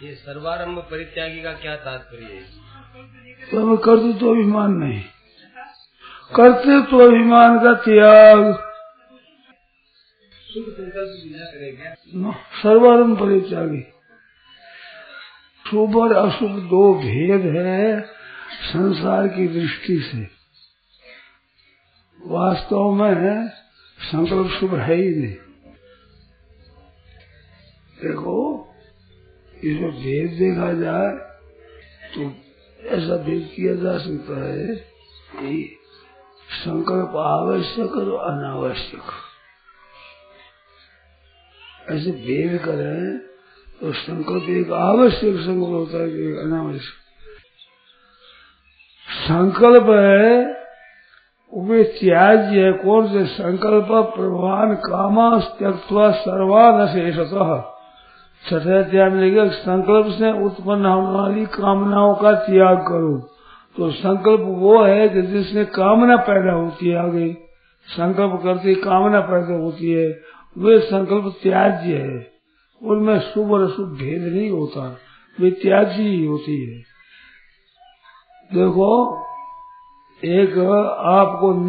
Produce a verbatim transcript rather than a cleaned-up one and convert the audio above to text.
ये सर्वारंभ परित्यागी का क्या तात्पर्य है? तो कर्तृत्व अभिमान नहीं, कर्तृत्व अभिमान का त्याग। शुभ संकल्प विना करेगा सर्वारंभ परित्यागी। शुभ और अशुभ दो भेद है संसार की दृष्टि से। वास्तव में संकल्प शुभ है ही नहीं। देखो, इसमें भेद देखा जाए तो ऐसा भेद किया जा सकता है कि संकल्प आवश्यक और अनावश्यक। ऐसे भेद करें तो संकल्प एक आवश्यक संकल्प होता है, एक अनावश्यक संकल्प है। वे त्याज्य है। कौन से संकल्प? प्रभान कामा त्यक्त्वा सर्वान शेषतः। छठे अध्याय में लिखा, संकल्प से उत्पन्न होने वाली कामनाओं का त्याग करो। तो संकल्प वो है कि जिसमें कामना पैदा होती है, आगे संकल्प करते कामना पैदा होती है, वे संकल्प त्याज्य है। उनमें शुभ और अशुभ भेद नहीं होता, वे त्याज्य ही होती है। देखो, एक आपको